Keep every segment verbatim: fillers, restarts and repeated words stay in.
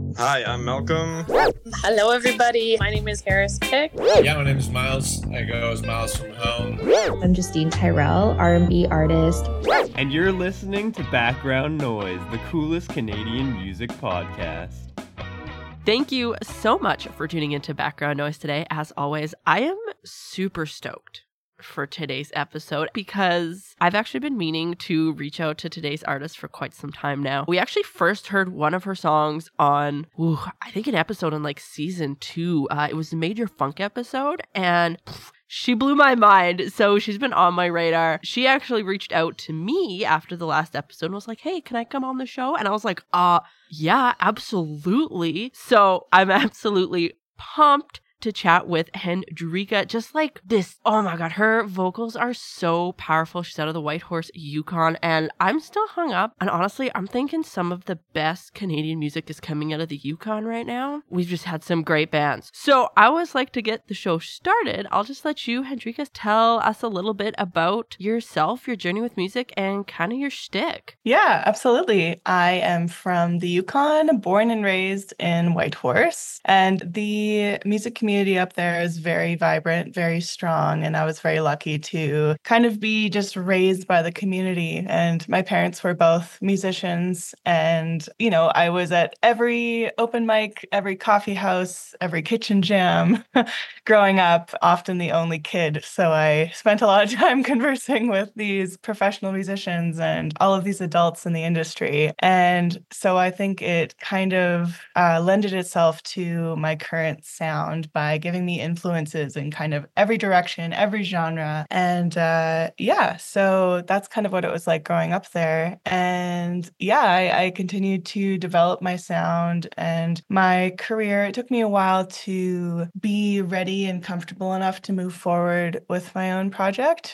Hi, I'm Malcolm. Hello, everybody. My name is Harris Pick. Yeah, my name is Miles. I go as Miles from home. I'm Justine Tyrell, R and B artist. And you're listening to Background Noise, the coolest Canadian music podcast. Thank you so much for tuning into Background Noise today. As always, I am super stoked for today's episode because I've actually been meaning to reach out to today's artist for quite some time now. We actually first heard one of her songs on, ooh, I think an episode in like season two. Uh, it was the Major Funk episode, and pff, she blew my mind. So she's been on my radar. She actually reached out to me after the last episode and was like, hey, can I come on the show? And I was like, uh, yeah, absolutely. So I'm absolutely pumped to chat with Hendrika. Just like this, oh my god, her vocals are so powerful. She's out of the Whitehorse, Yukon, and I'm still hung up. And honestly, I'm thinking some of the best Canadian music is coming out of the Yukon right now. We've just had some great bands. So I always like to get the show started. I'll just let you, Hendrika, tell us a little bit about yourself, your journey with music, and kind of your shtick. Yeah, absolutely. I am from the Yukon, born and raised in Whitehorse, and the music community community up there is very vibrant, very strong, and I was very lucky to kind of be just raised by the community. And my parents were both musicians, and you know, I was at every open mic, every coffee house, every kitchen jam growing up, often the only kid. So I spent a lot of time conversing with these professional musicians and all of these adults in the industry. And so I think it kind of uh, lended itself to my current sound by giving me influences in kind of every direction, every genre. And uh, yeah, so that's kind of what it was like growing up there. And yeah, I, I continued to develop my sound and my career. It took me a while to be ready and comfortable enough to move forward with my own project.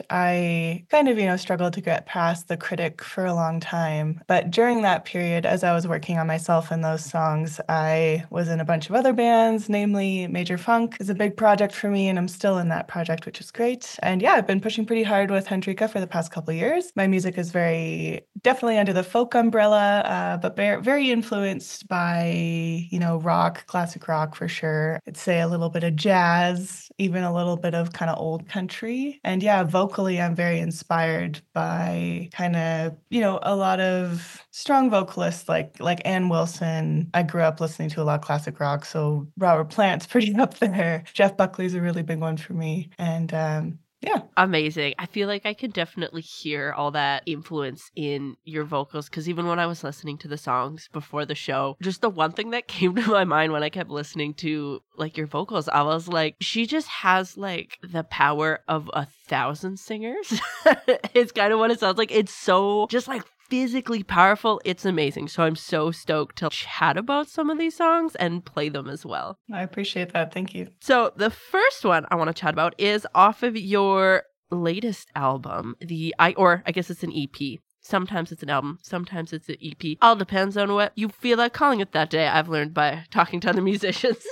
I kind of, you know, struggled to get past the critic for a long time. But during that period, as I was working on myself and those songs, I was in a bunch of other bands, namely Major Funk is a big project for me, and I'm still in that project, which is great. And yeah, I've been pushing pretty hard with Hendrika for the past couple of years. My music is very definitely under the folk umbrella, uh, but very, very influenced by, you know, rock, classic rock for sure. I'd say a little bit of jazz, even a little bit of kind of old country. And yeah, vocally, I'm very inspired by kind of, you know, a lot of strong vocalists like like Ann Wilson. I grew up listening to a lot of classic rock, so Robert Plant's pretty up there. Jeff Buckley's a really big one for me. And um, yeah. Amazing. I feel like I could definitely hear all that influence in your vocals, because even when I was listening to the songs before the show, just the one thing that came to my mind when I kept listening to like your vocals, I was like, she just has like the power of a thousand singers. It's kind of what it sounds like. It's so just like physically powerful. It's amazing. So I'm so stoked to chat about some of these songs and play them as well. I appreciate that. Thank you. So the first one I want to chat about is off of your latest album, the I or I guess it's an E P. Sometimes it's an album, sometimes it's an E P. All depends on what you feel like calling it that day. I've learned by talking to other musicians.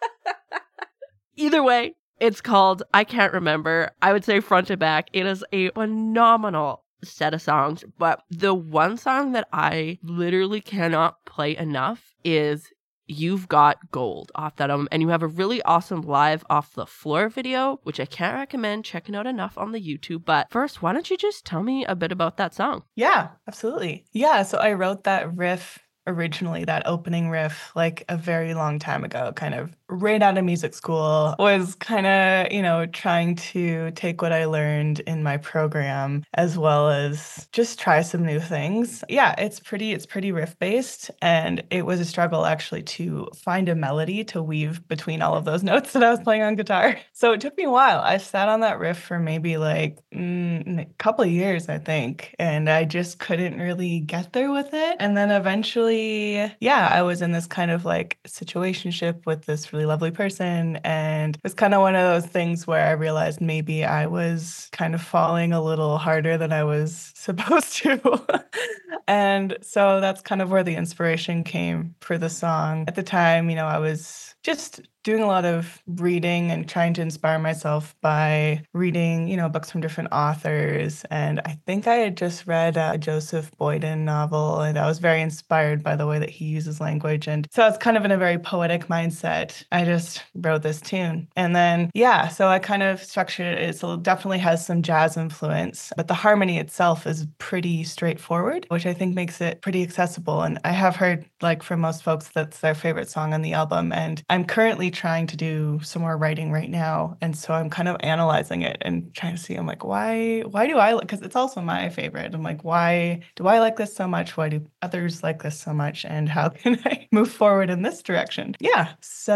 Either way, it's called I Can't Remember. I would say front to back. It is a phenomenal set of songs, but the one song that I literally cannot play enough is You've Got Gold off that album. And you have a really awesome live off the floor video, which I can't recommend checking out enough on the YouTube. But first, why don't you just tell me a bit about that song? Yeah, absolutely. Yeah, so I wrote that riff originally, that opening riff, like a very long time ago, kind of right out of music school. Was kind of, you know, trying to take what I learned in my program as well as just try some new things. Yeah, it's pretty, it's pretty riff based. And it was a struggle actually to find a melody to weave between all of those notes that I was playing on guitar. So it took me a while. I sat on that riff for maybe like mm, a couple of years, I think. And I just couldn't really get there with it. And then eventually, yeah, I was in this kind of like situationship with this really lovely person. And it was kind of one of those things where I realized maybe I was kind of falling a little harder than I was supposed to. And so that's kind of where the inspiration came for the song. At the time, you know, I was just doing a lot of reading and trying to inspire myself by reading, you know, books from different authors. And I think I had just read a Joseph Boyden novel, and I was very inspired by the way that he uses language. And so I was kind of in a very poetic mindset. I just wrote this tune. And then, yeah, so I kind of structured it. It so definitely has some jazz influence, but the harmony itself is pretty straightforward, which I think makes it pretty accessible. And I have heard, like, from most folks, that's their favorite song on the album. And I'm currently trying to do some more writing right now. And so I'm kind of analyzing it and trying to see, I'm like, why, why do I like, because it's also my favorite. I'm like, why do I like this so much? Why do others like this so much? And how can I move forward in this direction? Yeah.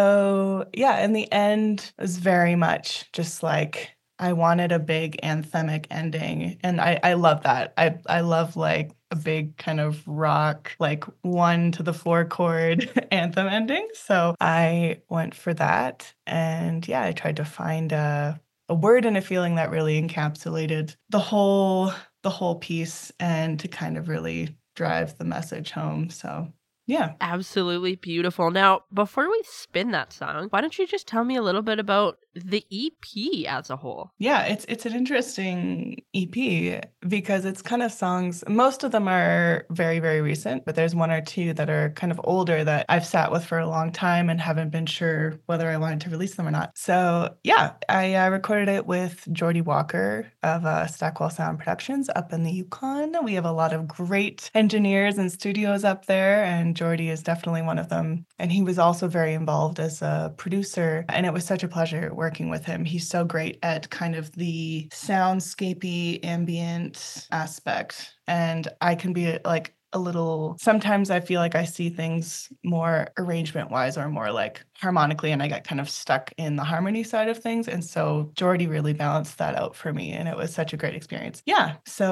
So yeah, in the end, it was very much just like, I wanted a big anthemic ending. And I, I love that. I, I love like a big kind of rock, like one to the four chord anthem ending. So I went for that. And yeah, I tried to find a, a word and a feeling that really encapsulated the whole, the whole piece and to kind of really drive the message home. So yeah. Absolutely beautiful. Now, before we spin that song, why don't you just tell me a little bit about the E P as a whole? Yeah, it's it's an interesting E P because it's kind of songs. Most of them are very, very recent, but there's one or two that are kind of older that I've sat with for a long time and haven't been sure whether I wanted to release them or not. So yeah, I uh, recorded it with Jordy Walker of uh, Stackwell Sound Productions up in the Yukon. We have a lot of great engineers and studios up there, and Jordy is definitely one of them. And he was also very involved as a producer, and it was such a pleasure working with him. He's so great at kind of the soundscapey, ambient aspect. And I can be like a little, sometimes I feel like I see things more arrangement wise or more like harmonically, and I get kind of stuck in the harmony side of things. And so Jordy really balanced that out for me, and it was such a great experience. Yeah.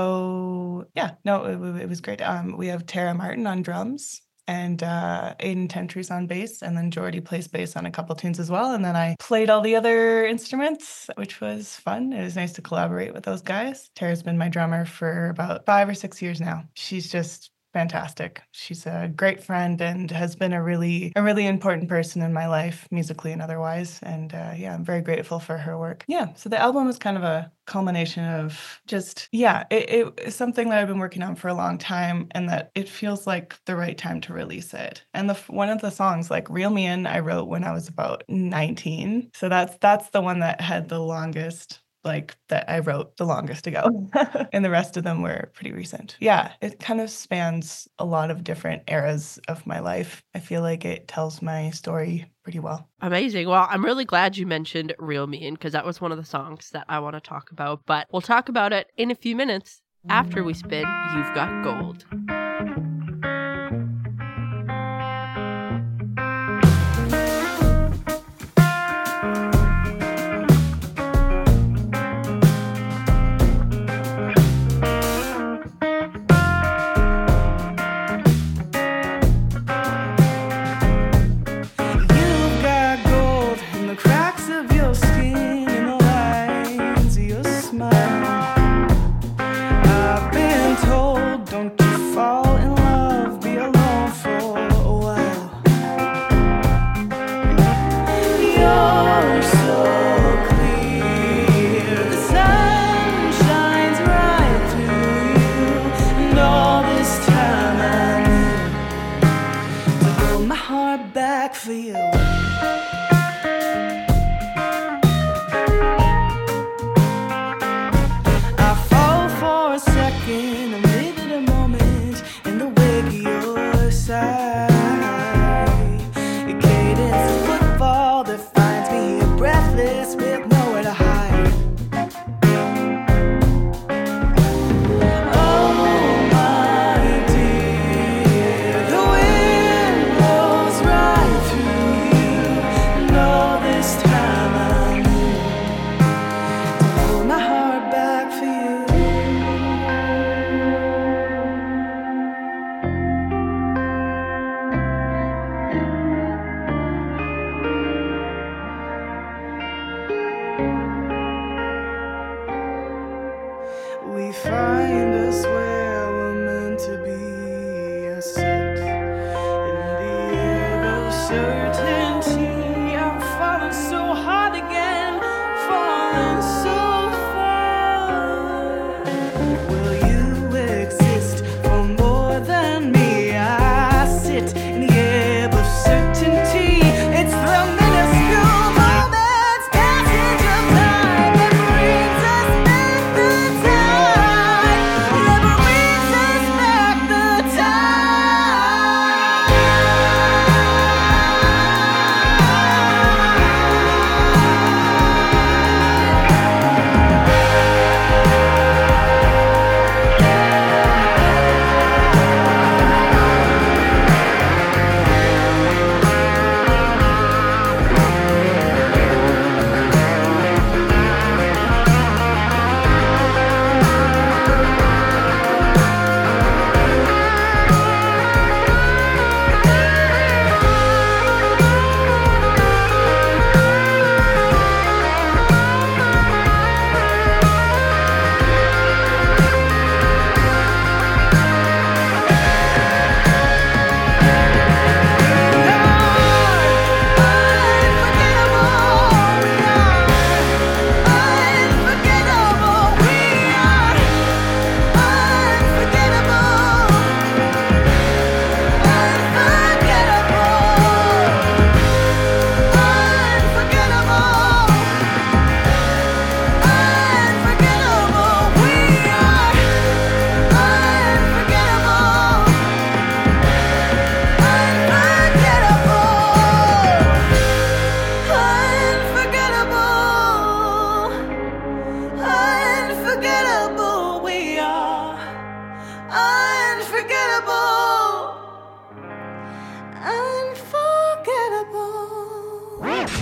So yeah, no, it, it was great. Um, we have Tara Martin on drums, and uh, Aiden Tentry's on bass, and then Jordy plays bass on a couple tunes as well. And then I played all the other instruments, which was fun. It was nice to collaborate with those guys. Tara's been my drummer for about five or six years now. She's just fantastic. She's a great friend and has been a really, a really important person in my life, musically and otherwise. And uh, yeah, I'm very grateful for her work. Yeah, so the album was kind of a culmination of just, yeah, it, it, it's something that I've been working on for a long time, and that it feels like the right time to release it. And the one of the songs, like Reel Me In, I wrote when I was about nineteen. So that's that's the one that had the longest, like that I wrote the longest ago. And the rest of them were pretty recent. Yeah, it kind of spans a lot of different eras of my life. I feel like it tells my story pretty well. Amazing. Well, I'm really glad you mentioned Reel Me In, because that was one of the songs that I want to talk about. But we'll talk about it in a few minutes after we spin You've Got Gold.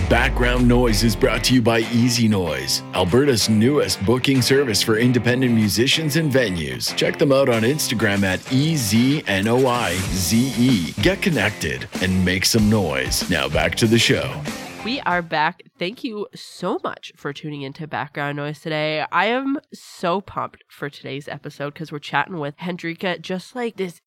Background Noise is brought to you by Easy Noise, Alberta's newest booking service for independent musicians and venues. Check them out on Instagram at E Z N O I Z E. Get connected and make some noise. Now back to the show. We are back. Thank you so much for tuning into Background Noise today. I am so pumped for today's episode because we're chatting with Hendrika, just like this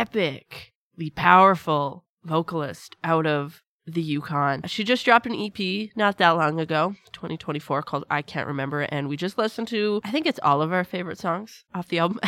epically powerful vocalist out of the Yukon. She just dropped an E P not that long ago, twenty twenty-four, called I Can't Remember, and we just listened to, I think it's all of our favorite songs off the album.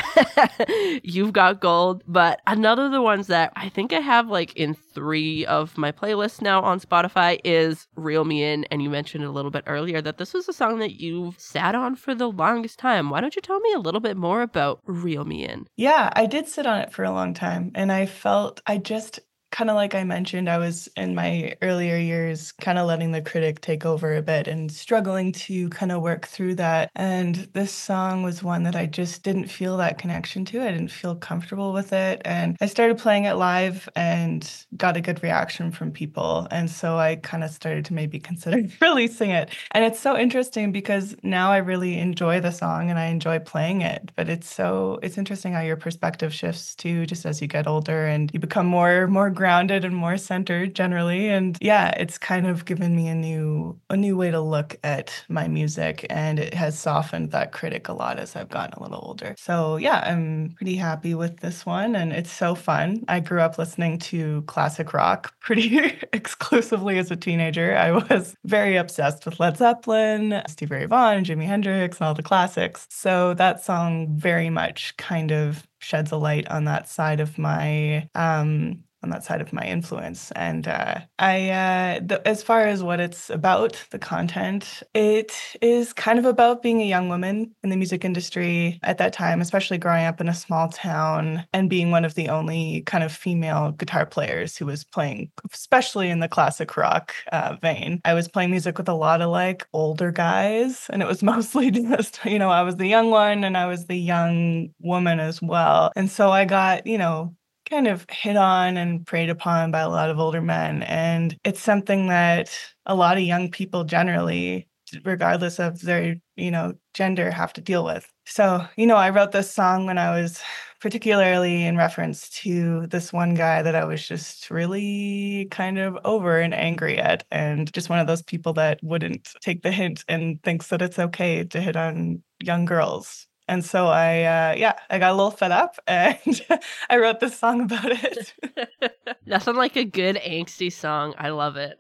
You've Got Gold, but another of the ones that I think I have like in three of my playlists now on Spotify is Reel Me In, and you mentioned a little bit earlier that this was a song that you've sat on for the longest time. Why don't you tell me a little bit more about Reel Me In? Yeah, I did sit on it for a long time, and I felt I just kind of like I mentioned, I was in my earlier years kind of letting the critic take over a bit and struggling to kind of work through that. And this song was one that I just didn't feel that connection to. I didn't feel comfortable with it. And I started playing it live and got a good reaction from people. And so I kind of started to maybe consider releasing it. And it's so interesting because now I really enjoy the song and I enjoy playing it. But it's so, it's interesting how your perspective shifts too, just as you get older and you become more, more grounded and more centered generally. And yeah, it's kind of given me a new a new way to look at my music, and it has softened that critic a lot as I've gotten a little older. So yeah, I'm pretty happy with this one, and it's so fun. I grew up listening to classic rock pretty exclusively as a teenager. I was very obsessed with Led Zeppelin, Stevie Ray Vaughan, Jimi Hendrix, and all the classics. So that song very much kind of sheds a light on that side of my um on that side of my influence. And uh, I, uh, the, as far as what it's about, the content, it is kind of about being a young woman in the music industry at that time, especially growing up in a small town and being one of the only kind of female guitar players who was playing, especially in the classic rock uh, vein. I was playing music with a lot of like older guys, and it was mostly just, you know, I was the young one and I was the young woman as well. And so I got, you know, kind of hit on and preyed upon by a lot of older men. And it's something that a lot of young people generally, regardless of their, you know, gender, have to deal with. So, you know, I wrote this song when I was particularly in reference to this one guy that I was just really kind of over and angry at, and just one of those people that wouldn't take the hint and thinks that it's okay to hit on young girls. And so I, uh, yeah, I got a little fed up and I wrote this song about it. Nothing like a good angsty song. I love it.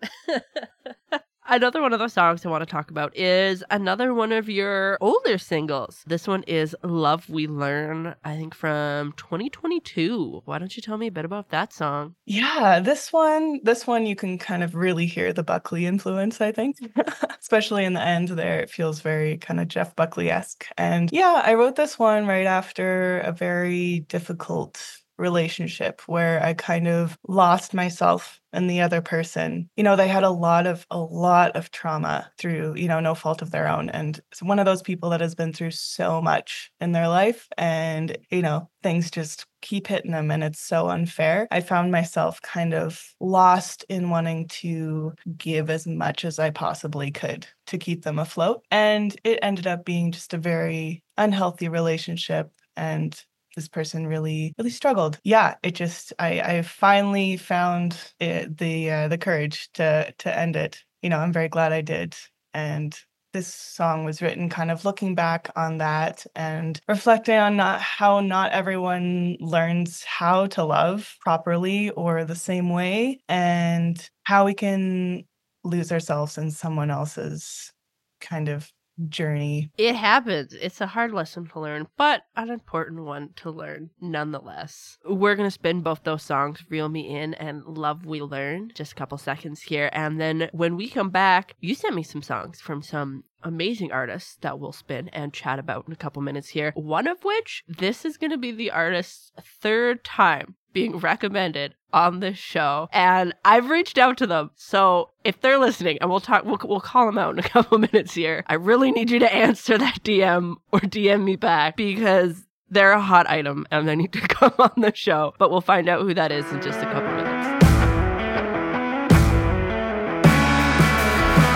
Another one of the songs I want to talk about is another one of your older singles. This one is Love We Learn, I think from twenty twenty-two. Why don't you tell me a bit about that song? Yeah, this one, this one you can kind of really hear the Buckley influence, I think. Especially in the end there, it feels very kind of Jeff Buckley-esque. And yeah, I wrote this one right after a very difficult relationship where I kind of lost myself in the other person. You know, they had a lot of a lot of trauma through, you know, no fault of their own. And it's one of those people that has been through so much in their life, and, you know, things just keep hitting them and it's so unfair. I found myself kind of lost in wanting to give as much as I possibly could to keep them afloat. And it ended up being just a very unhealthy relationship, and this person really, really struggled. Yeah, it just, I, I finally found it, the uh, the courage to to end it. You know, I'm very glad I did. And this song was written kind of looking back on that and reflecting on not how not everyone learns how to love properly or the same way, and how we can lose ourselves in someone else's kind of journey. It happens. It's a hard lesson to learn, but an important one to learn nonetheless. We're going to spin both those songs, Reel Me In and Love We Learn, just a couple seconds here. And then when we come back, you sent me some songs from some amazing artists that we'll spin and chat about in a couple minutes here. One of which, this is going to be the artist's third time being recommended on this show, and I've reached out to them. So if they're listening, and we'll talk, we'll, we'll call them out in a couple minutes here. I really need you to answer that D M or D M me back, because they're a hot item and they need to come on the show. But we'll find out who that is in just a couple minutes.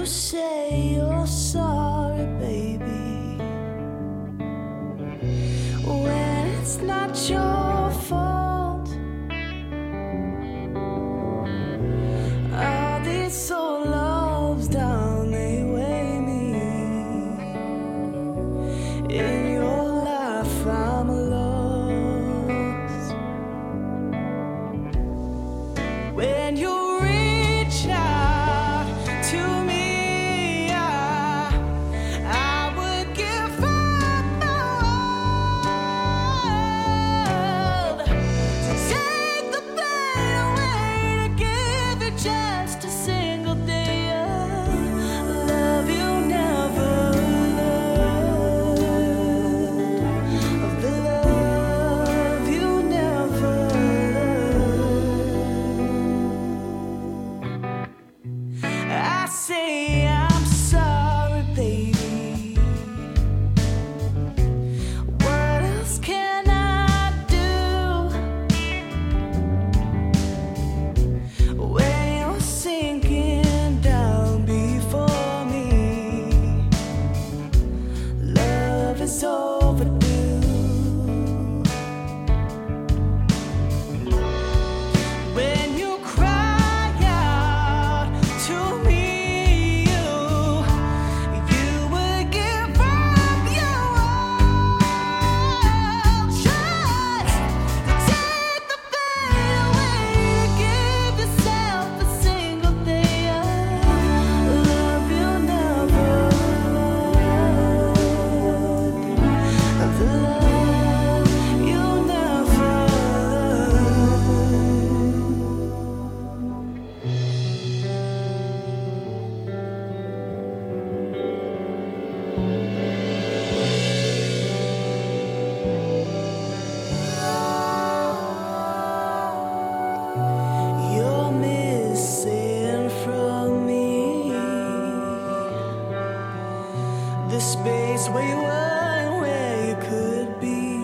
say you're sorry, baby, when it's not your fault. All these soul loves down, they weigh me. In your life I'm lost. When you reach out to me, I, I would give up my world to take the pain away, to give you just a single day of love you never loved, of the love you never loved. I say I'm sorry, baby. What else can I do when you're sinking down before me? Love is overdue. When you cry out to me, you, you would give up your world just to take the pain away, to give yourself a single day of love you never loved, of the love you never loved. You're missing from me the space where you were and where you could be.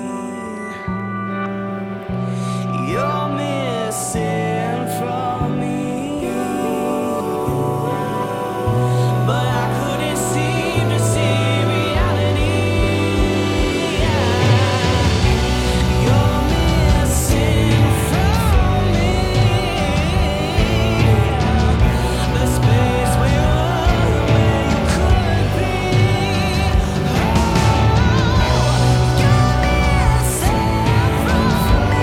You're missing from me, but I couldn't seem to see reality. You're missing from me the space where you were, where you could be. You're missing from me,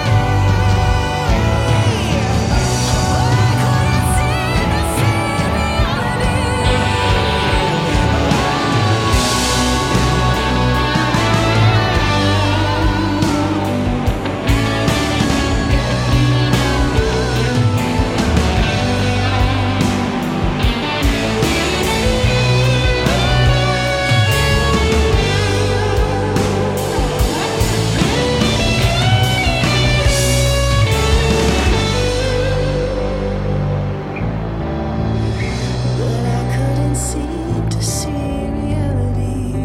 but I couldn't seem to see reality. But I couldn't seem to see reality.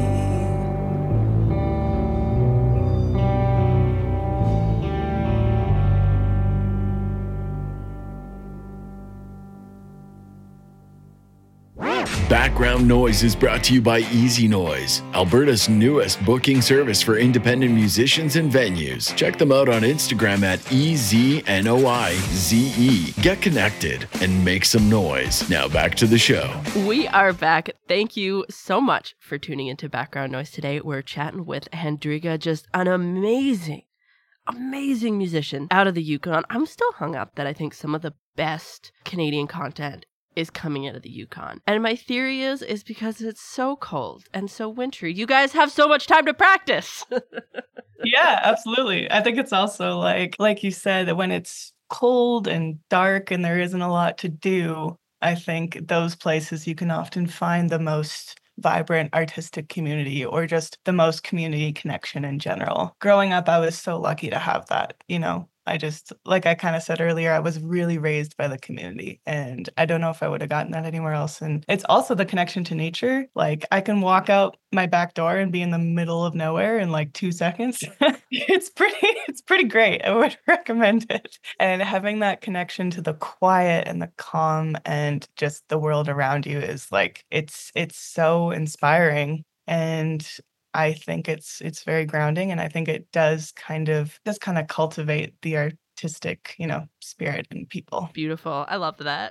Background Noise is brought to you by Easy Noise, Alberta's newest booking service for independent musicians and venues. Check them out on Instagram at E Z N O I Z E. Get connected and make some noise. Now back to the show. We are back. Thank you so much for tuning into Background Noise today. We're chatting with Hendrika, just an amazing, amazing musician out of the Yukon. I'm still hung up that I think some of the best Canadian content is coming out of the Yukon. And my theory is, is because it's so cold and so wintry. You guys have so much time to practice. Yeah, absolutely. I think it's also like, like you said, that when it's cold and dark and there isn't a lot to do, I think those places you can often find the most vibrant artistic community or just the most community connection in general. Growing up, I was so lucky to have that, you know. I just, like I kind of said earlier, I was really raised by the community, and I don't know if I would have gotten that anywhere else. And it's also the connection to nature. Like I can walk out my back door and be in the middle of nowhere in like two seconds. It's pretty, it's pretty great. I would recommend it. And having that connection to the quiet and the calm and just the world around you is like, it's, it's so inspiring. And I think it's it's very grounding, and I think it does kind of does kind of cultivate the artistic, you know, spirit in people. Beautiful. I love that.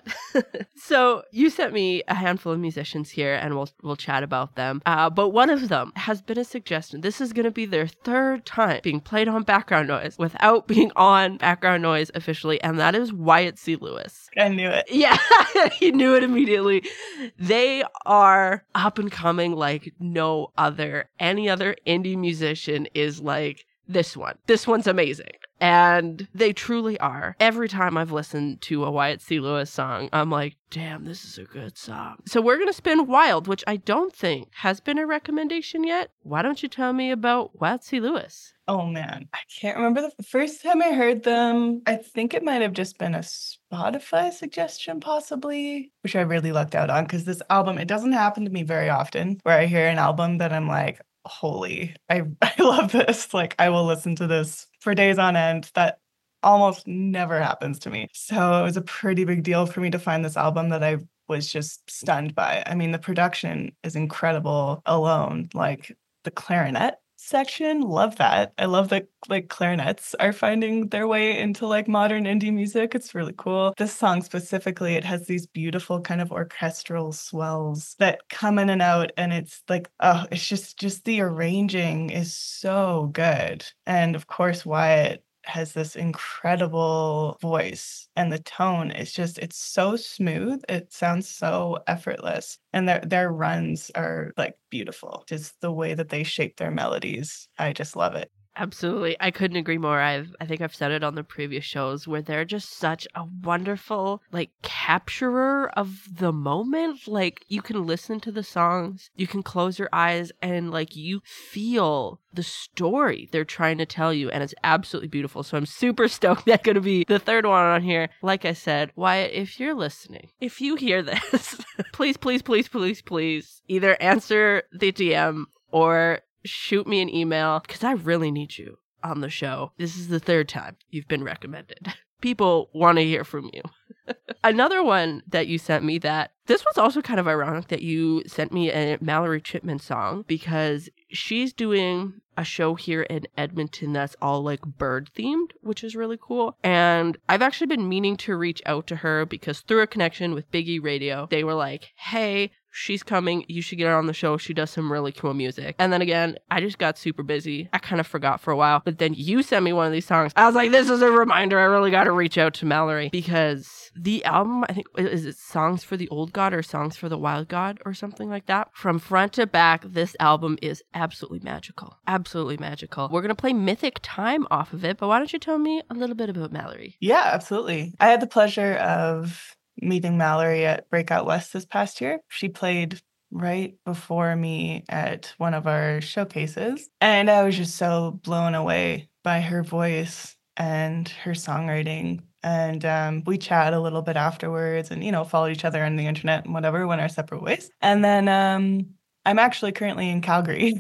So you sent me a handful of musicians here, and we'll we'll chat about them. Uh, but one of them has been a suggestion. This is going to be their third time being played on Background Noise without being on Background Noise officially, and that is Wyatt C. Lewis. I knew it. Yeah, he knew it immediately. They are up and coming like no other. Any other indie musician is like, this one. This one's amazing. And they truly are. Every time I've listened to a Wyatt C. Lewis song, I'm like, damn, this is a good song. So we're going to spin Wild, which I don't think has been a recommendation yet. Why don't you tell me about Wyatt C. Lewis? Oh, man. I can't remember the first time I heard them. I think it might have just been a Spotify suggestion, possibly, which I really lucked out on, because this album, it doesn't happen to me very often where I hear an album that I'm like, holy, I, I love this. Like, I will listen to this for days on end. That almost never happens to me. So it was a pretty big deal for me to find this album that I was just stunned by. I mean, the production is incredible alone. Like the clarinet section, love that. I love that like clarinets are finding their way into like modern indie music. It's really cool. This song specifically, it has these beautiful kind of orchestral swells that come in and out, and it's like, oh, it's just just the arranging is so good. And of course, Wyatt has this incredible voice, and the tone is just, it's so smooth. It sounds so effortless. And their their runs are like beautiful. Just the way that they shape their melodies. I just love it. Absolutely. I couldn't agree more. I've, I think I've said it on the previous shows where they're just such a wonderful, like, capturer of the moment. Like, you can listen to the songs, you can close your eyes, and, like, you feel the story they're trying to tell you, and it's absolutely beautiful. So I'm super stoked that's going to be the third one on here. Like I said, Wyatt, if you're listening, if you hear this, please, please, please, please, please, either answer the D M or shoot me an email, because I really need you on the show. This is the third time you've been recommended. People want to hear from you. Another one that you sent me, that this was also kind of ironic that you sent me a Mallory Chipman song, because she's doing a show here in Edmonton that's all like bird themed, which is really cool. And I've actually been meaning to reach out to her because through a connection with Big E Radio, they were like, hey, she's coming, you should get her on the show. She does some really cool music. And then again, I just got super busy. I kind of forgot for a while. But then you sent me one of these songs. I was like, this is a reminder. I really got to reach out to Mallory, because the album, I think, is it Songs for the Old God or Songs for the Wild God or something like that? From front to back, this album is absolutely magical. Absolutely magical. We're going to play Mythic Time off of it, but why don't you tell me a little bit about Mallory? Yeah, absolutely. I had the pleasure of meeting Mallory at Breakout West this past year. She played right before me at one of our showcases, and I was just so blown away by her voice and her songwriting. And um, we chat a little bit afterwards and, you know, followed each other on the internet and whatever, went our separate ways. And then um, I'm actually currently in Calgary.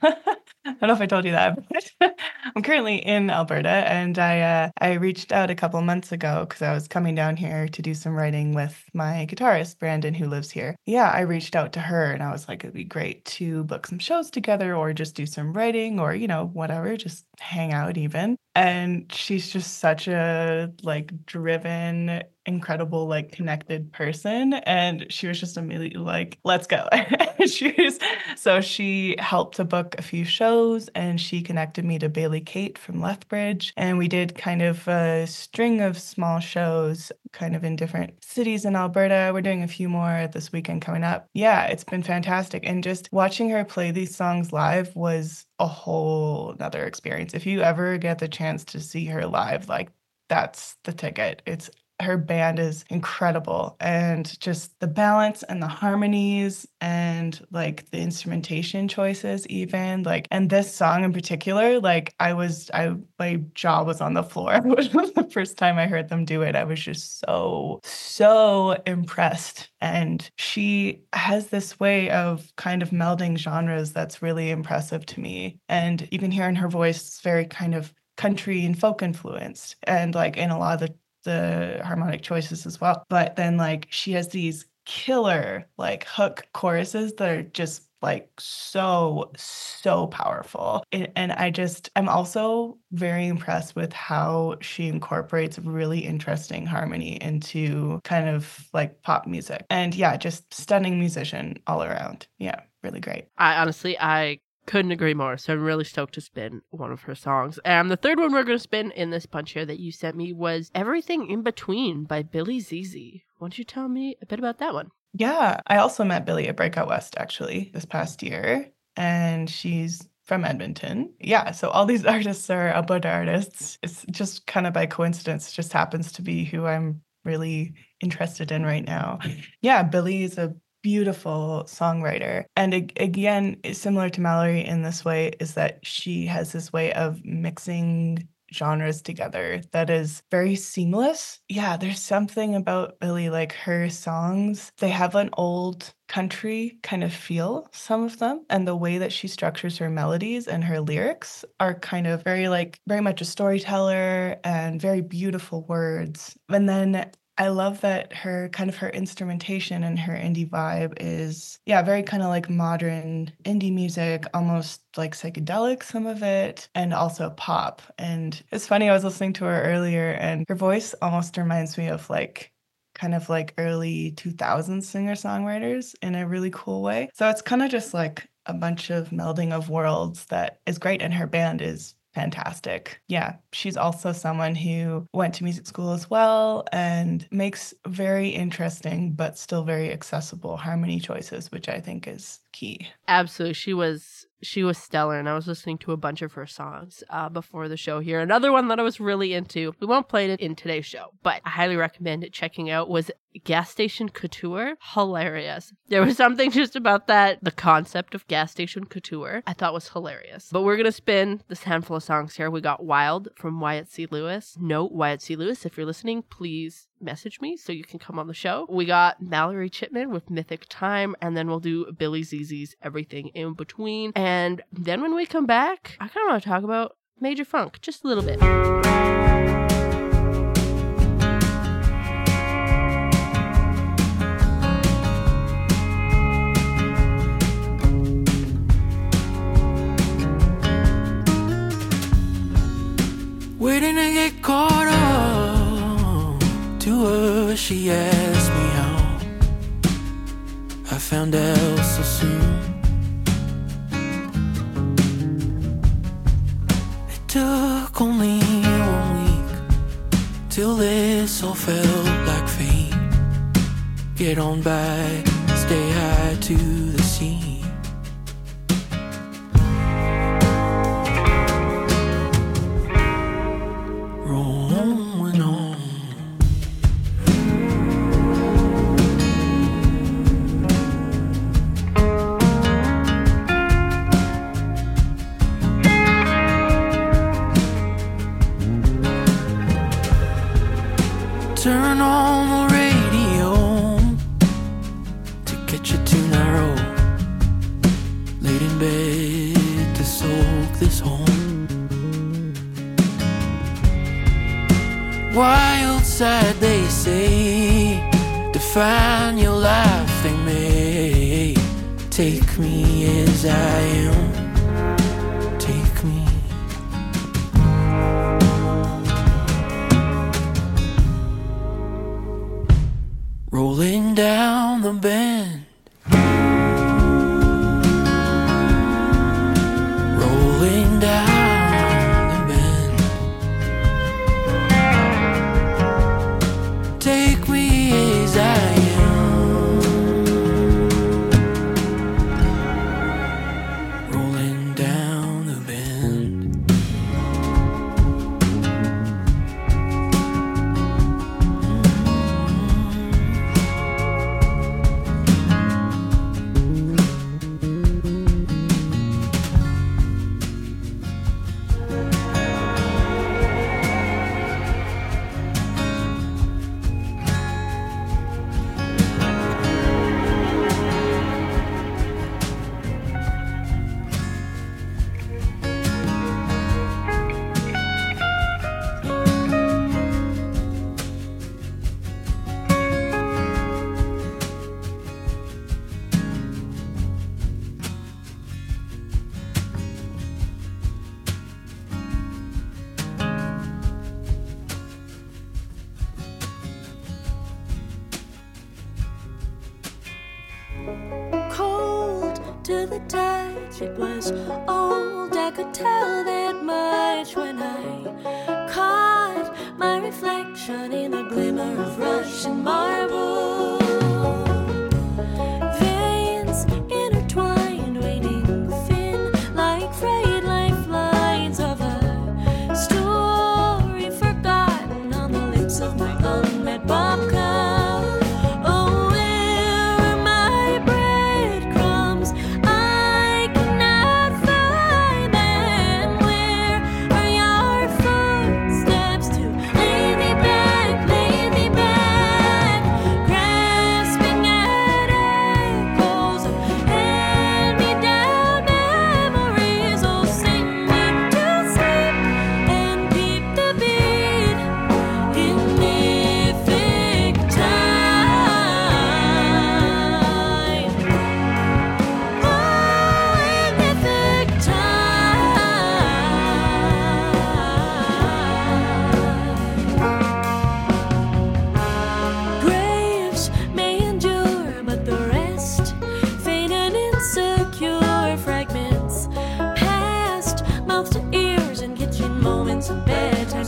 I don't know if I told you that, but I'm currently in Alberta, and I uh, I reached out a couple months ago because I was coming down here to do some writing with my guitarist, Brandon, who lives here. Yeah, I reached out to her, and I was like, it'd be great to book some shows together or just do some writing or, you know, whatever, just hang out even. And she's just such a, like, driven, incredible, like, connected person. And she was just immediately like, let's go. she was, so she helped to book a few shows, and she connected me to Bailey Kate from Lethbridge. And we did kind of a string of small shows kind of in different cities in Alberta. We're doing a few more this weekend coming up. Yeah, it's been fantastic. And just watching her play these songs live was a whole nother experience. If you ever get the chance to see her live, like, that's the ticket. It's her band is incredible, and just the balance and the harmonies and like the instrumentation choices even like, and this song in particular, like I was, I, my jaw was on the floor the first time I heard them do it. I was just so, so impressed. And she has this way of kind of melding genres that's really impressive to me. And you can hear in her voice, it's very kind of country and folk influenced, and like in a lot of the the harmonic choices as well. But then like she has these killer like hook choruses that are just like so, so powerful. And, and I just, I'm also very impressed with how she incorporates really interesting harmony into kind of like pop music. And yeah, just stunning musician all around. Yeah, really great. I honestly, I couldn't agree more. So I'm really stoked to spin one of her songs. And the third one we're going to spin in this bunch here that you sent me was Everything in Between by Billy Z Z. Why don't you tell me a bit about that one? Yeah, I also met Billy at Breakout West actually this past year, and she's from Edmonton. Yeah, so all these artists are Alberta artists. It's just kind of by coincidence, just happens to be who I'm really interested in right now. Yeah, Billy is a beautiful songwriter. And again, similar to Mallory in this way, is that she has this way of mixing genres together that is very seamless. Yeah, there's something about Billy, like her songs, they have an old country kind of feel, some of them, and the way that she structures her melodies and her lyrics are kind of very like very much a storyteller and very beautiful words. And then I love that her kind of her instrumentation and her indie vibe is, yeah, very kind of like modern indie music, almost like psychedelic, some of it, and also pop. And it's funny, I was listening to her earlier and her voice almost reminds me of like kind of like early two thousands singer-songwriters in a really cool way. So it's kind of just like a bunch of melding of worlds that is great. And her band is fantastic. Yeah, she's also someone who went to music school as well and makes very interesting but still very accessible harmony choices, which I think is key. Absolutely. She was she was stellar, and I was listening to a bunch of her songs uh, before the show here. Another one that I was really into, we won't play it in today's show, but I highly recommend it checking out, was Gas Station Couture. Hilarious. There was something just about that, the concept of Gas Station Couture, I thought was hilarious. But we're going to spin this handful of songs here. We got Wild from Wyatt C. Lewis. Note, Wyatt C. Lewis, if you're listening, please message me so you can come on the show. We got Mallory Chipman with Mythic Time, and then we'll do Billy Z Z's Everything in Between. And then when we come back, I kind of want to talk about Major Funk just a little bit. Waiting to get caught up to her, she asked me how I found out so soon. It took only one week till this all felt like fate. Get on by, stay high to the sea. Turn on the radio to get you to narrow. Laid in bed to soak this home. Wild side, they say, define your life, they may. Take me as I am. Take me. Rolling down the bend, rolling down the bend. Take me as I am. Rolling down the bend. years old. I could tell that much when I caught my reflection in a glimmer of Russian marble. Veins intertwined, waiting thin like frayed lifelines of a story forgotten on the lips of my unmet babka. Oh, where are my breadcrumbs? I cannot find them. Where are your footsteps to lead me back, lead me back? Grasping at echoes of hand-me-down memories. Oh, sing me to sleep and keep the beat in mythic time. Oh, in mythic time. Graves may endure, but the rest fade and insecure fragments past mouth to ears and kitchen moments of bedtime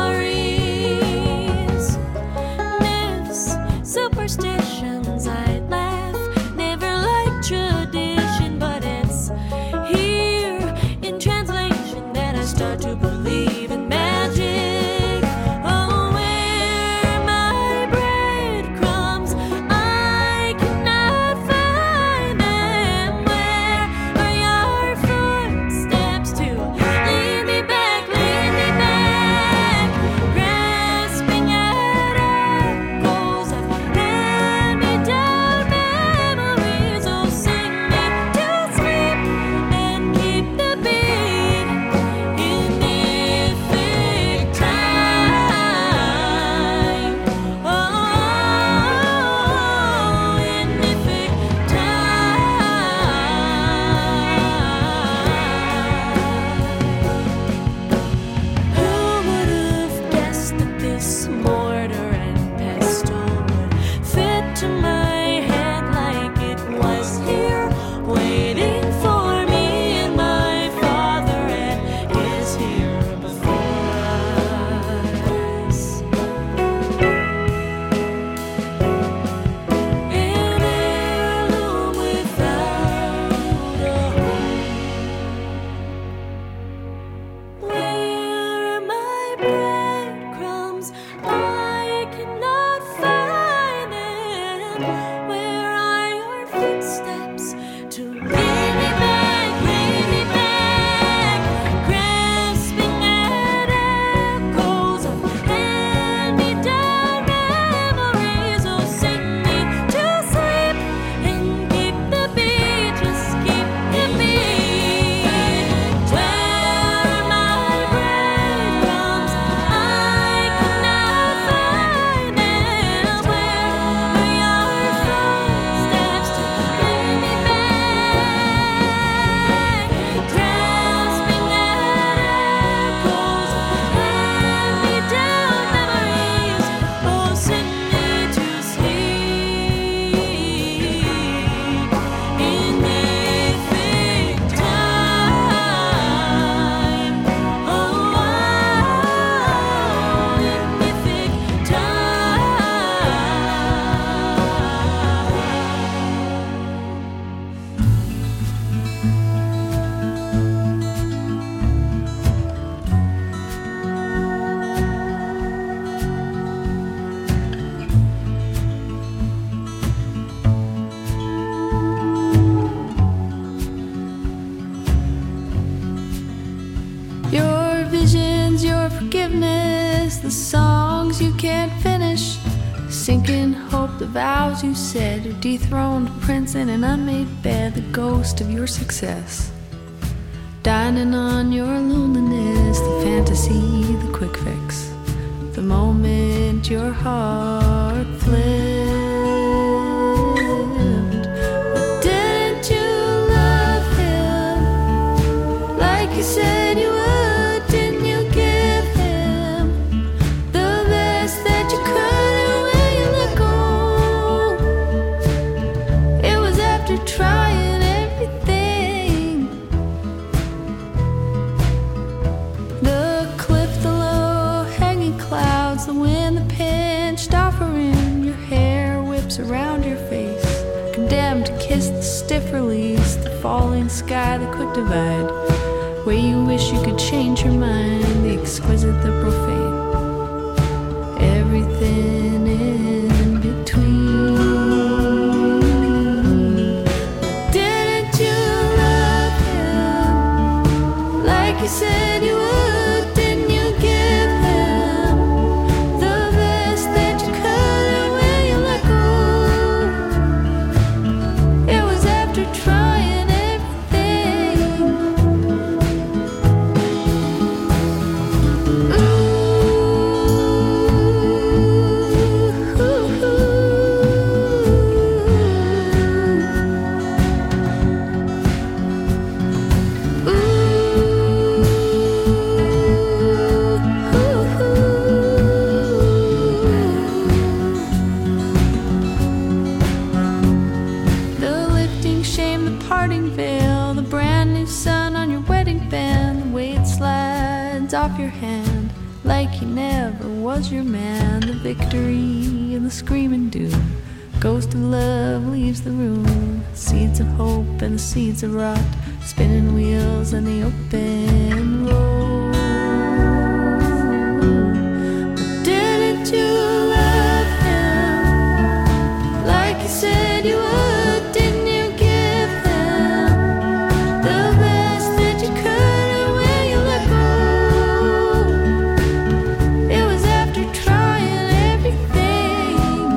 stories. Myths, superstitions, I'd laugh, never like tradition, but it's here in translation that I start to believe in magic. Oh, where are my breadcrumbs? I cannot find them. Where are your footsteps to lead me back, lead me back? Grasping at echoes of hand-me-down memories. Oh, sing me to sleep and keep the beat in mythic time. Oh, in mythic time. Who would have guessed that this mortar and pestle would fit to my head like it was here, waiting for me, and my father and his here before us. An heirloom without a home. Where are my breadcrumbs? I cannot find them. Where are your footsteps to lead me back, lead me back? Grasping at echoes of hand-me-down memories. Oh, sing me to sleep and keep the beat, just keep the beat. Where are my breadcrumbs? I cannot find them. Where are your footsteps to lead me back? Grasping at echoes of hand-me-down memories. Oh, sing me to sleep in mythic time. Oh, in mythic Your visions, your forgiveness, the songs you can't finish. Sinking hope, the vows you said, a dethroned prince in an unmade bed, the ghost of your success. Dining on your loneliness, the fantasy, the quick fix. The moment your heart flipped. But didn't you love him like you said you would? Didn't you give him the best that you could? And when you let go, it was after trying everything falling sky, the quick divide, where you wish you could change your mind, the exquisite, the profane, everything in between. Didn't you love him like you said you would? Didn't you give him the best that you could, and when you let go, it was after trying everything. The lifting shame, the parting veil, the brand new sun on your wedding band, the weight slides off your hand like he never was your man. The victory and the screaming doom, ghost of love leaves the room. Seeds of hope and the seeds of rot, spinning wheels in the open road. But didn't you love him like you said you would? Didn't you give him the best that you could, and when you let go, it was after trying everything.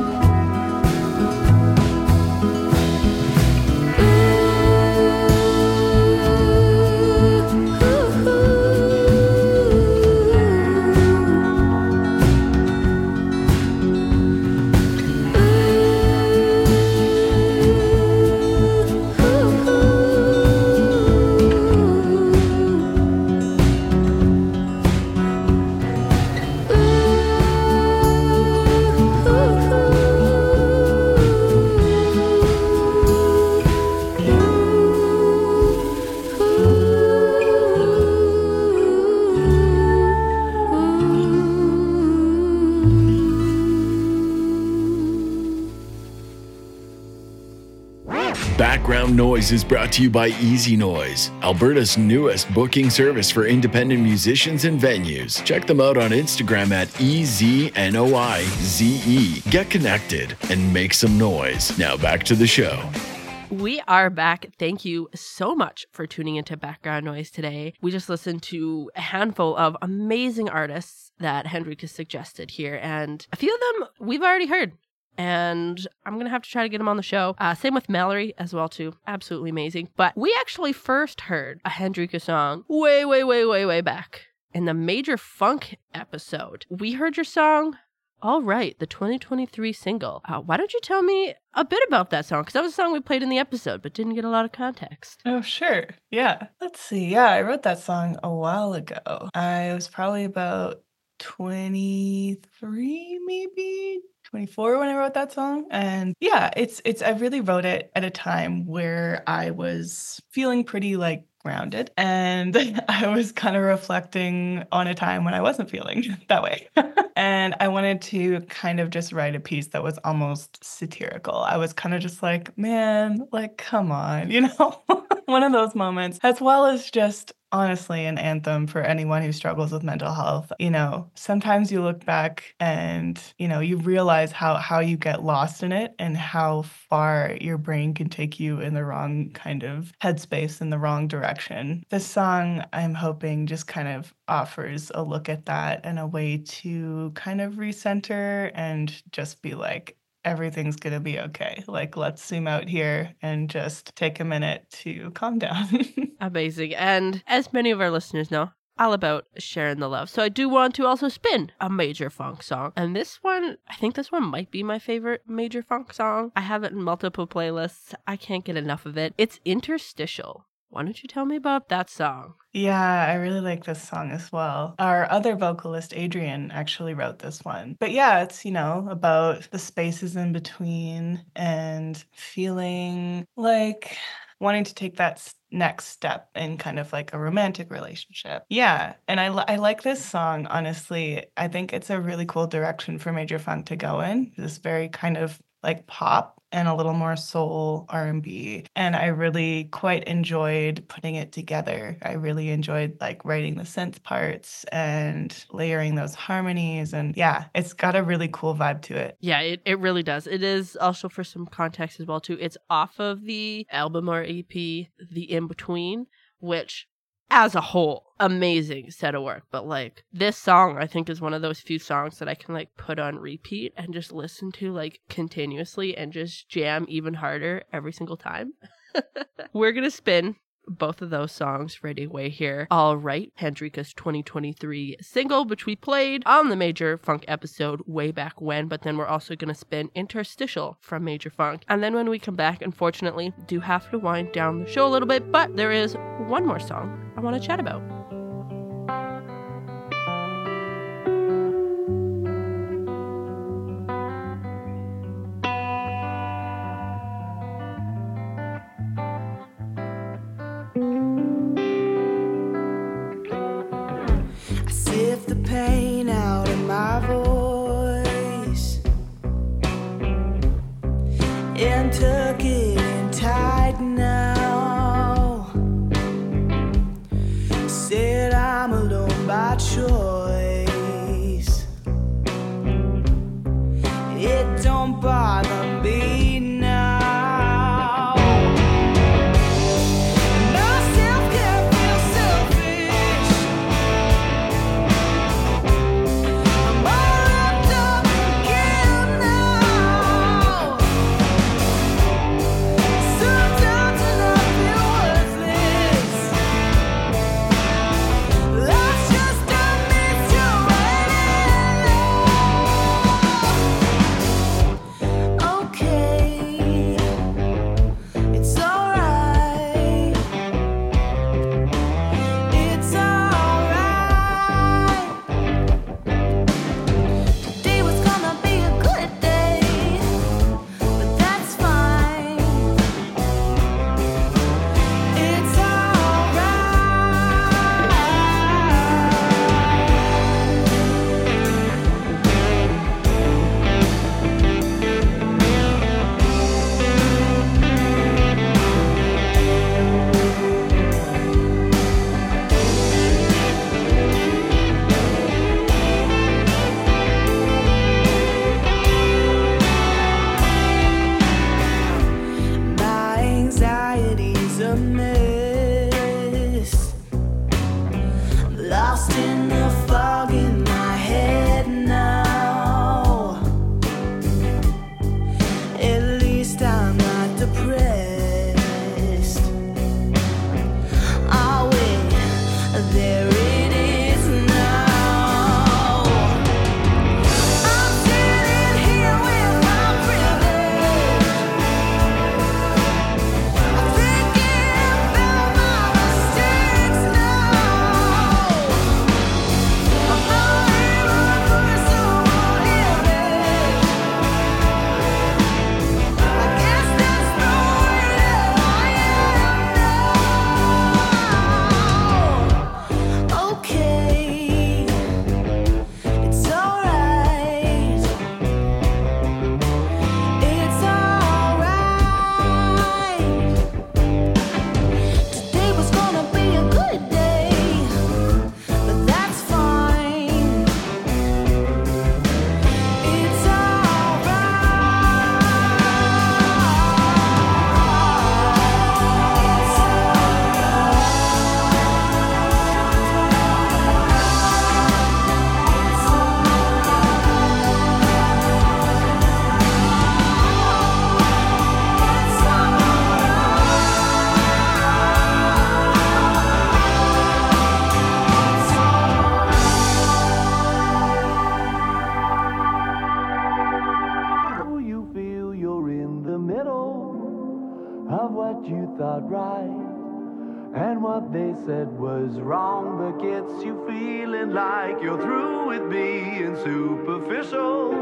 Background Noise is brought to you by Easy Noise, Alberta's newest booking service for independent musicians and venues. Check them out on Instagram at E Z N O I Z E. Get connected and make some noise. Now back to the show. We are back. Thank you so much for tuning into Background Noise today. We just listened to a handful of amazing artists that Hendrik has suggested here, and a few of them we've already heard. And I'm going to have to try to get him on the show. Uh, same with Mallory as well, too. Absolutely amazing. But we actually first heard a Hendrika song way, way, way, way, way back in the Major Funk episode. We heard your song, All Right, the twenty twenty-three single. Uh, why don't you tell me a bit about that song? Because that was a song we played in the episode, but didn't get a lot of context. Oh, sure. Yeah. Let's see. Yeah, I wrote that song a while ago. I was probably about twenty-three, maybe twenty-four when I wrote that song. And yeah, it's it's I really wrote it at a time where I was feeling pretty like grounded, and I was kind of reflecting on a time when I wasn't feeling that way. And I wanted to kind of just write a piece that was almost satirical. I was kind of just like, man, like, come on, you know, one of those moments, as well as just honestly an anthem for anyone who struggles with mental health. You know, sometimes you look back and, you know, you realize how, how you get lost in it and how far your brain can take you in the wrong kind of headspace, in the wrong direction. This song, I'm hoping, just kind of offers a look at that and a way to kind of recenter and just be like, everything's going to be okay. Like, let's zoom out here and just take a minute to calm down. Amazing. And as many of our listeners know, all about sharing the love. So I do want to also spin a Major Funk song. And this one, I think this one might be my favorite Major Funk song. I have it in multiple playlists. I can't get enough of it. It's Interstitial. Why don't you tell me about that song? Yeah, I really like this song as well. Our other vocalist, Adrian, actually wrote this one. But yeah, it's, you know, about the spaces in between and feeling like wanting to take that next step in kind of like a romantic relationship. Yeah, and I, I like this song, honestly. I think it's a really cool direction for Major Funk to go in. This very kind of like pop and a little more soul R and B. And I really quite enjoyed putting it together. I really enjoyed like writing the synth parts and layering those harmonies. And yeah, it's got a really cool vibe to it. Yeah, it, it really does. It is also, for some context as well, too, it's off of the album or E P, The In Between, which as a whole, amazing set of work. But like this song, I think, is one of those few songs that I can like put on repeat and just listen to like continuously and just jam even harder every single time. We're going to spin both of those songs right away here. All Right, Hendrika's twenty twenty-three single, which we played on the Major Funk episode way back when, but then we're also going to spin Interstitial from Major Funk. And then when we come back, unfortunately, do have to wind down the show a little bit, but there is one more song I want to chat about. Pain out of my voice and took it in tight now. Said I'm alone by choice. It don't bother me now. Said was wrong, but gets you feeling like you're through with being superficial.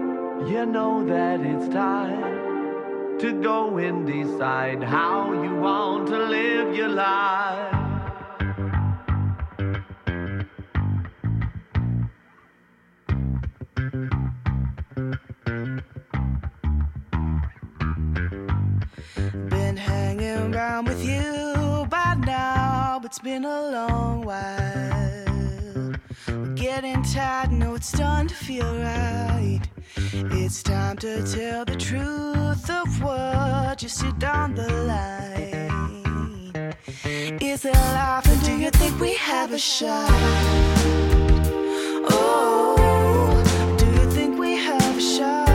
You know that it's time to go and decide how you want to live your life. it's been a long while. We're getting tired, no, it's starting to feel right. It's time to tell the truth of what you see down the line. Is there life, and do you think we have a shot? Oh, do you think we have a shot?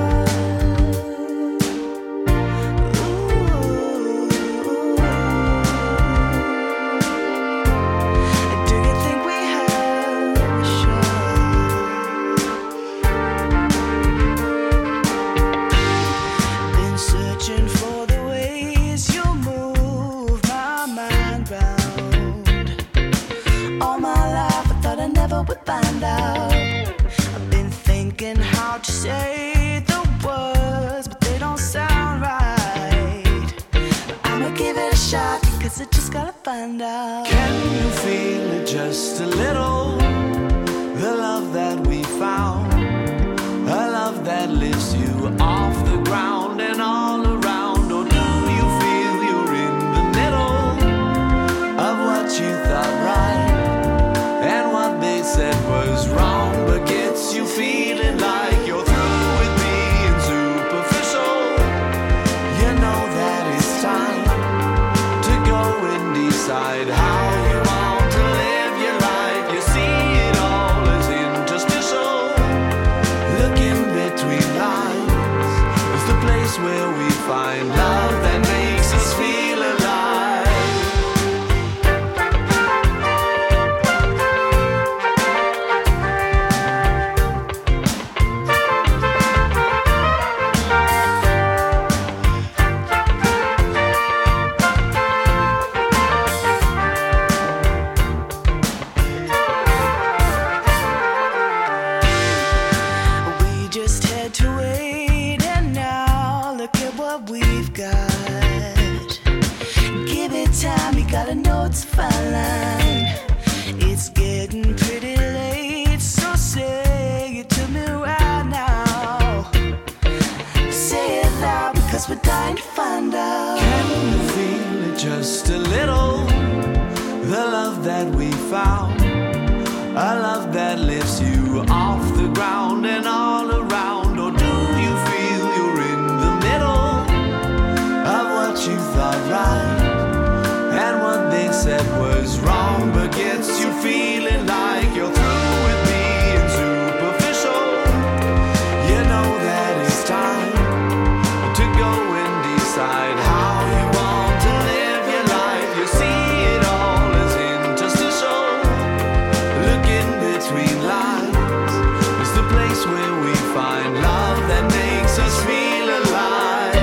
Find out. I've been thinking how to say the words, but they don't sound right. But I'ma give it a shot, cause I just gotta find out. Can you feel it just a little? The love that we found, a love that lifts you off the ground and all around. Or do you feel you're in the middle of what you thought right? And what they said was wrong, but gets you feeling like you're through with being superficial. You know that it's time to go and decide how you want to live your life. You see it all as interstitial. Looking between lines is the place where we find love that makes us feel alive. Gotta know it's a fine line. It's getting pretty late, so say it to me right now. Say it loud, because we're dying to find out. Can you feel it just a little? The love that we found, a love that lifts you off the ground and all around. Or do you feel you're in the middle of what you thought right? And what they said was wrong, but gets you feeling like you're through with being superficial. You know that it's time to go and decide how you want to live your life. You see it all as interstitial. Looking between lines is the place where we find love that makes us feel alive.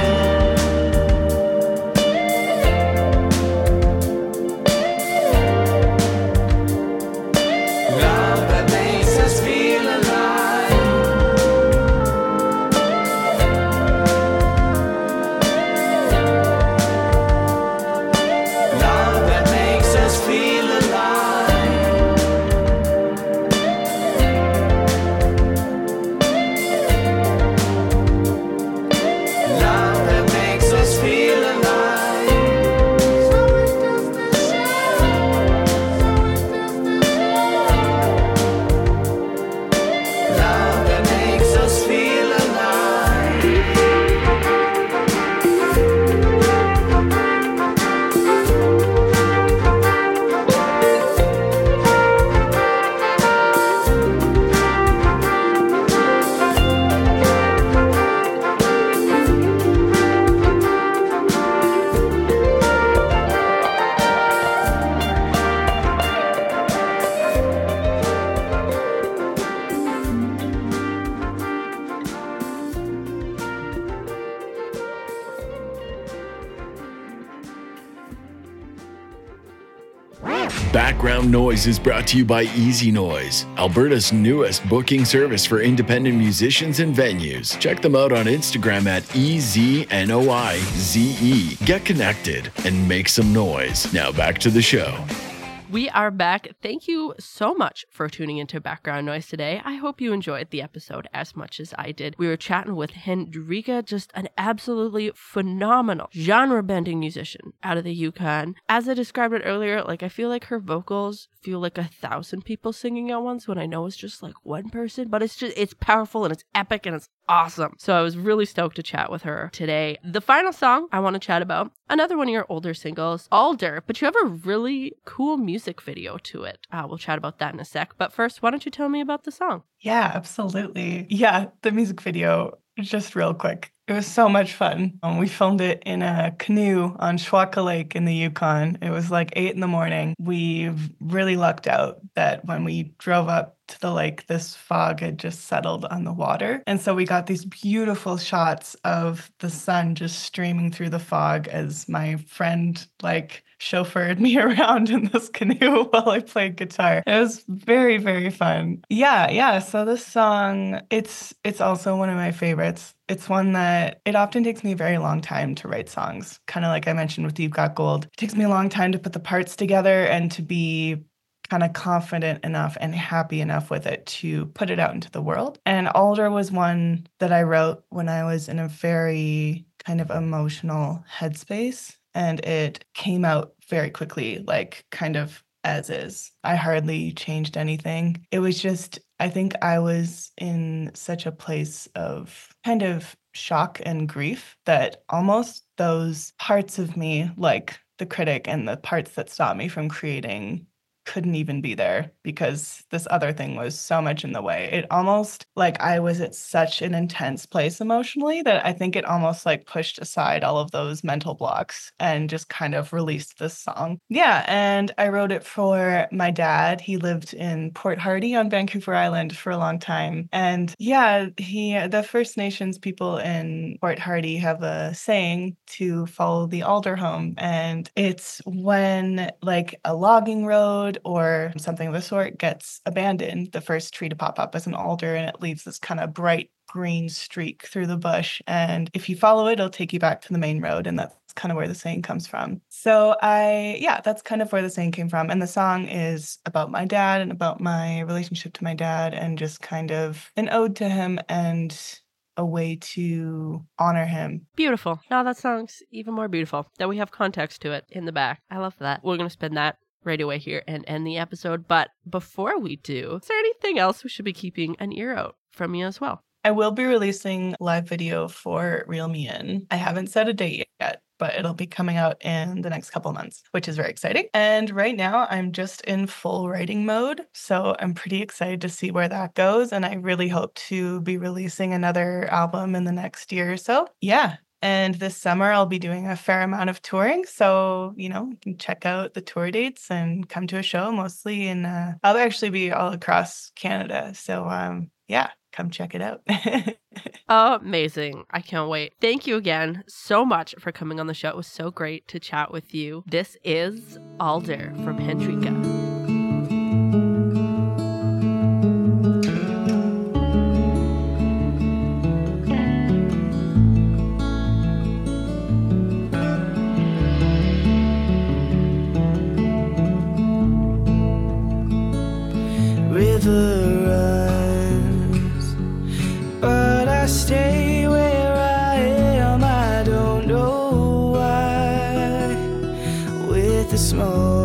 Background Noise is brought to you by Easy Noise, Alberta's newest booking service for independent musicians and venues. Check them out on Instagram at E Z N O I Z E. Get connected and make some noise. Now back to the show. We are back. Thank you so much for tuning into Background Noise today. I hope you enjoyed the episode as much as I did. We were chatting with Hendrika, just an absolutely phenomenal genre-bending musician out of the Yukon. As I described it earlier, like I feel like her vocals feel like a thousand people singing at once when I know it's just like one person, but it's just, it's powerful and it's epic and it's awesome. So I was really stoked to chat with her today. The final song I want to chat about, another one of your older singles, Alder, but you have a really cool music video to it. Uh, we'll chat about that in a sec. But first, why don't you tell me about the song? Yeah, absolutely. Yeah, the music video, just real quick. It was so much fun. Um, we filmed it in a canoe on Schwaka Lake in the Yukon. It was like eight in the morning. We really lucked out that when we drove up to the lake, this fog had just settled on the water. And so we got these beautiful shots of the sun just streaming through the fog as my friend like chauffeured me around in this canoe while I played guitar. It was very, very fun. Yeah, yeah. So this song, it's it's also one of my favorites. It's one that it often takes me a very long time to write songs. Kind of like I mentioned with You've Got Gold. It takes me a long time to put the parts together and to be kind of confident enough and happy enough with it to put it out into the world. And Alder was one that I wrote when I was in a very kind of emotional headspace. And it came out very quickly, like kind of as is. I hardly changed anything. It was just, I think I was in such a place of kind of shock and grief that almost those parts of me, like the critic and the parts that stopped me from creating, couldn't even be there because this other thing was so much in the way. It almost like I was at such an intense place emotionally that I think it almost like pushed aside all of those mental blocks and just kind of released this song. Yeah, and I wrote it for my dad. He lived in Port Hardy on Vancouver Island for a long time. And yeah, he the First Nations people in Port Hardy have a saying to follow the alder home. And it's when like a logging road or something of the sort gets abandoned, the first tree to pop up is an alder, and it leaves this kind of bright green streak through the bush. And if you follow it, it'll take you back to the main road. And that's kind of where the saying comes from. So I, yeah, that's kind of where the saying came from. And the song is about my dad and about my relationship to my dad and just kind of an ode to him and a way to honor him. Beautiful. Now that song's even more beautiful that we have context to it in the back. I love that. We're going to spin that right away here and end the episode. But before we do, is there anything else we should be keeping an ear out from you as well? I will be releasing live video for Reel Me In. I haven't set a date yet, but it'll be coming out in the next couple of months, which is very exciting. And right now I'm just in full writing mode. So I'm pretty excited to see where that goes. And I really hope to be releasing another album in the next year or so. Yeah. And this summer, I'll be doing a fair amount of touring. So, you know, you can check out the tour dates and come to a show mostly. And uh, I'll actually be all across Canada. So, um, yeah, come check it out. Amazing. I can't wait. Thank you again so much for coming on the show. It was so great to chat with you. This is Alder from Hendrika. River runs, but I stay where I am. I don't know why. With the smoke,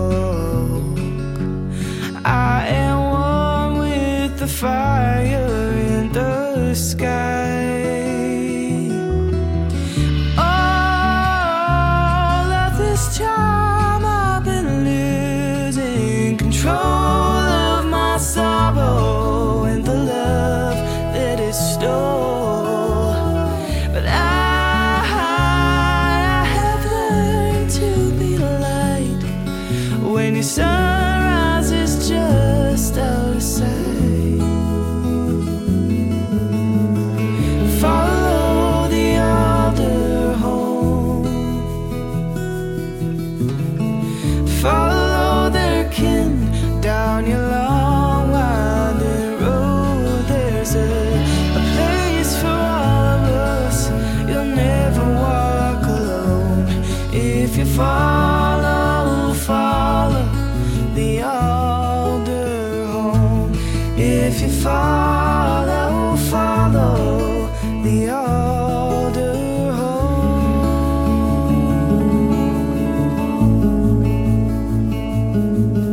I am one with the fire in the sky. All of this time I've been losing control. Sorrow and the love that it stole, but I, I have learned to be the light when your sunrise is just out of sight. follow, follow the alder home.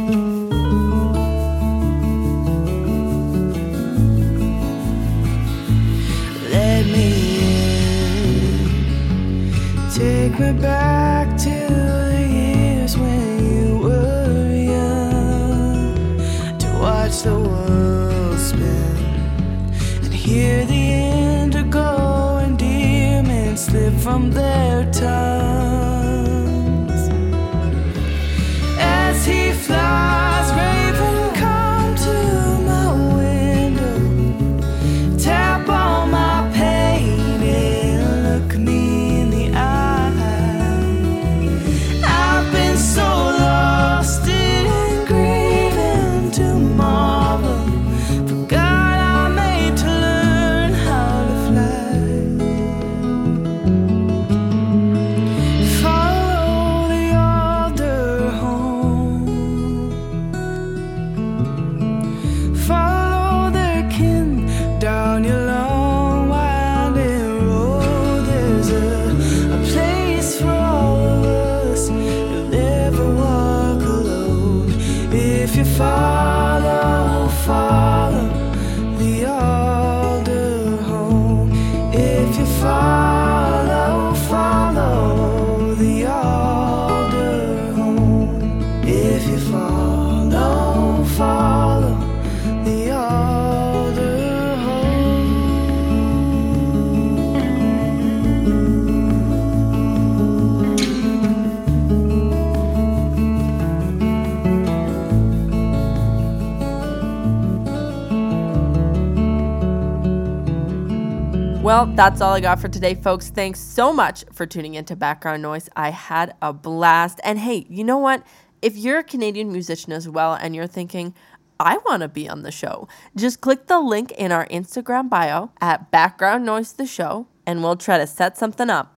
Let me in, take me back to the years when you were young, to watch the world spin and hear the indigo endearment slip from their tongues. As he flies, raven, come to my window, tap on my pane and look me in the eye. I've been so lost in grieving tomorrow, forgot I made to learn how to fly. Follow the alder home, follow their kin down your long winding road. There's a, a place for all of us, you'll never walk alone. If you follow, follow the alder home. If you follow, follow the alder home. If you follow, follow the alder home. Well, that's all I got for today, folks. Thanks so much for tuning into Background Noise. I had a blast. And hey, you know what? If you're a Canadian musician as well and you're thinking, I want to be on the show, just click the link in our Instagram bio at Background Noise the Show and we'll try to set something up.